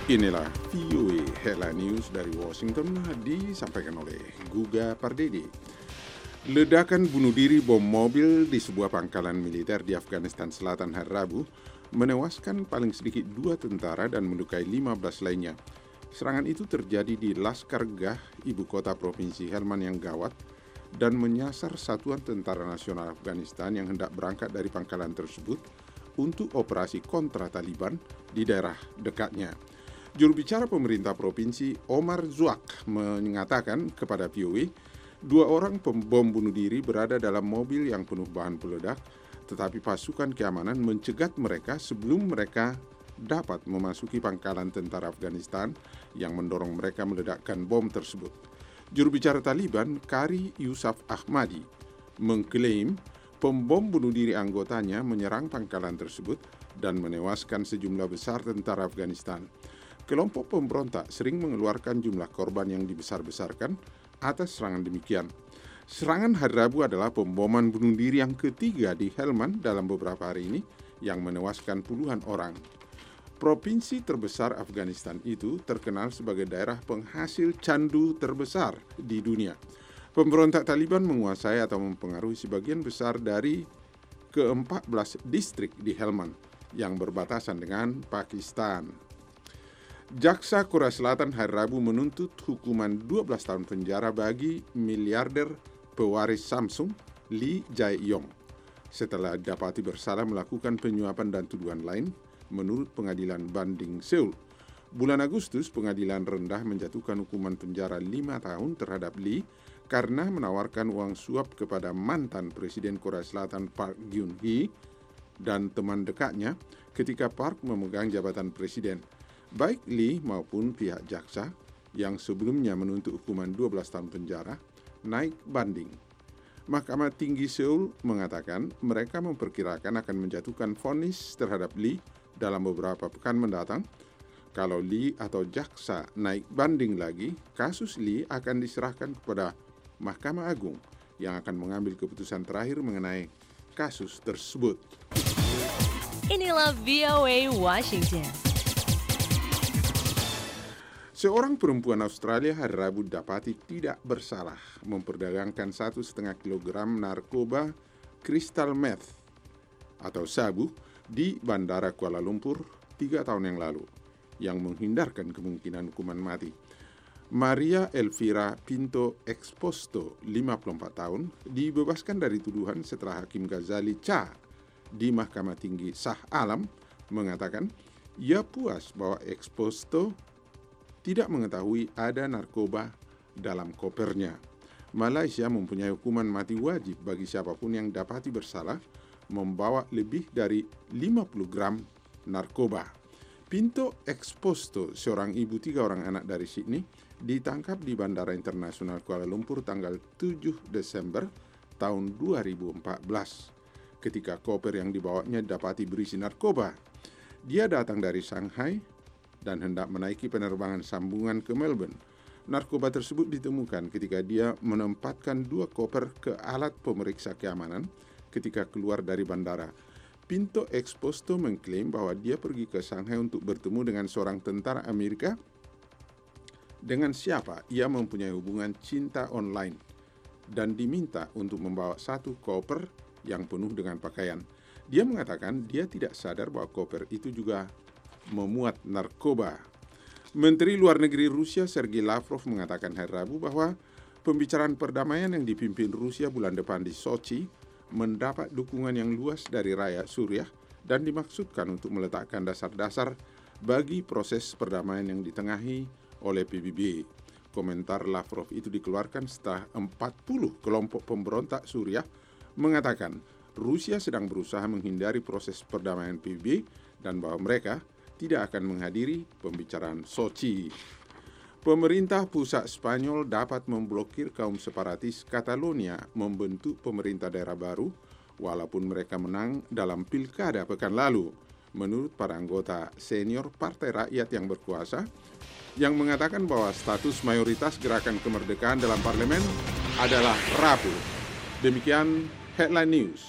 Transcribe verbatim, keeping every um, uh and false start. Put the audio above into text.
Inilah V O A Headline News dari Washington disampaikan oleh Guga Pardede. Ledakan bunuh diri bom mobil di sebuah pangkalan militer di Afghanistan Selatan hari Rabu menewaskan paling sedikit dua tentara dan melukai lima belas lainnya. Serangan itu terjadi di Laskar Gah, ibu kota provinsi Helmand yang gawat, dan menyasar Satuan Tentara Nasional Afghanistan yang hendak berangkat dari pangkalan tersebut untuk operasi kontra Taliban di daerah dekatnya. Juru bicara pemerintah provinsi Omar Zuak mengatakan kepada V O A, dua orang pembom bunuh diri berada dalam mobil yang penuh bahan peledak, tetapi pasukan keamanan mencegat mereka sebelum mereka dapat memasuki pangkalan tentara Afghanistan yang mendorong mereka meledakkan bom tersebut. Juru bicara Taliban, Qari Yusuf Ahmadi, mengklaim pembom bunuh diri anggotanya menyerang pangkalan tersebut dan menewaskan sejumlah besar tentara Afghanistan. Kelompok pemberontak sering mengeluarkan jumlah korban yang dibesar-besarkan atas serangan demikian. Serangan hari Rabu adalah pemboman bunuh diri yang ketiga di Helmand dalam beberapa hari ini yang menewaskan puluhan orang. Provinsi terbesar Afghanistan itu terkenal sebagai daerah penghasil candu terbesar di dunia. Pemberontak Taliban menguasai atau mempengaruhi sebagian besar dari ke empat belas distrik di Helmand yang berbatasan dengan Pakistan. Jaksa Korea Selatan hari Rabu menuntut hukuman dua belas tahun penjara bagi miliarder pewaris Samsung Lee Jae-yong setelah dapati bersalah melakukan penyuapan dan tuduhan lain menurut pengadilan banding Seoul. Bulan Agustus, pengadilan rendah menjatuhkan hukuman penjara lima tahun terhadap Lee karena menawarkan uang suap kepada mantan Presiden Korea Selatan Park Geun-hye dan teman dekatnya ketika Park memegang jabatan presiden. Baik Lee maupun pihak jaksa yang sebelumnya menuntut hukuman dua belas tahun penjara naik banding. Mahkamah Tinggi Seoul mengatakan mereka memperkirakan akan menjatuhkan vonis terhadap Lee dalam beberapa pekan mendatang. Kalau Lee atau jaksa naik banding lagi, kasus Lee akan diserahkan kepada Mahkamah Agung yang akan mengambil keputusan terakhir mengenai kasus tersebut. Inilah V O A Washington. Seorang perempuan Australia hari Rabu dapati tidak bersalah memperdagangkan satu setengah kilogram narkoba crystal meth atau sabu di Bandara Kuala Lumpur tiga tahun yang lalu, yang menghindarkan kemungkinan hukuman mati. Maria Elvira Pinto Exposto, lima puluh empat tahun, dibebaskan dari tuduhan setelah Hakim Ghazali Cha di Mahkamah Tinggi Shah Alam mengatakan ia puas bahwa Exposto tidak mengetahui ada narkoba dalam kopernya. Malaysia mempunyai hukuman mati wajib bagi siapapun yang dapati bersalah membawa lebih dari lima puluh gram narkoba. Pinto Exposto, seorang ibu tiga orang anak dari Sydney, ditangkap di Bandara Internasional Kuala Lumpur tanggal tujuh Desember tahun dua ribu empat belas ketika koper yang dibawanya dapati berisi narkoba. Dia datang dari Shanghai dan hendak menaiki penerbangan sambungan ke Melbourne. Narkoba tersebut ditemukan ketika dia menempatkan dua koper ke alat pemeriksa keamanan ketika keluar dari bandara. Pinto Exposto mengklaim bahwa dia pergi ke Shanghai untuk bertemu dengan seorang tentara Amerika dengan siapa ia mempunyai hubungan cinta online dan diminta untuk membawa satu koper yang penuh dengan pakaian. Dia mengatakan dia tidak sadar bahwa koper itu juga memuat narkoba. Menteri Luar Negeri Rusia Sergei Lavrov mengatakan hari Rabu bahwa pembicaraan perdamaian yang dipimpin Rusia bulan depan di Sochi mendapat dukungan yang luas dari rakyat Suriah dan dimaksudkan untuk meletakkan dasar-dasar bagi proses perdamaian yang ditengahi oleh P B B. Komentar Lavrov itu dikeluarkan setelah empat puluh kelompok pemberontak Suriah mengatakan Rusia sedang berusaha menghindari proses perdamaian P B B dan bahwa mereka tidak akan menghadiri pembicaraan Sochi. Pemerintah pusat Spanyol dapat memblokir kaum separatis Catalonia membentuk pemerintah daerah baru walaupun mereka menang dalam pilkada pekan lalu, menurut para anggota senior Partai Rakyat yang berkuasa yang mengatakan bahwa status mayoritas gerakan kemerdekaan dalam parlemen adalah rapuh. Demikian Headline News.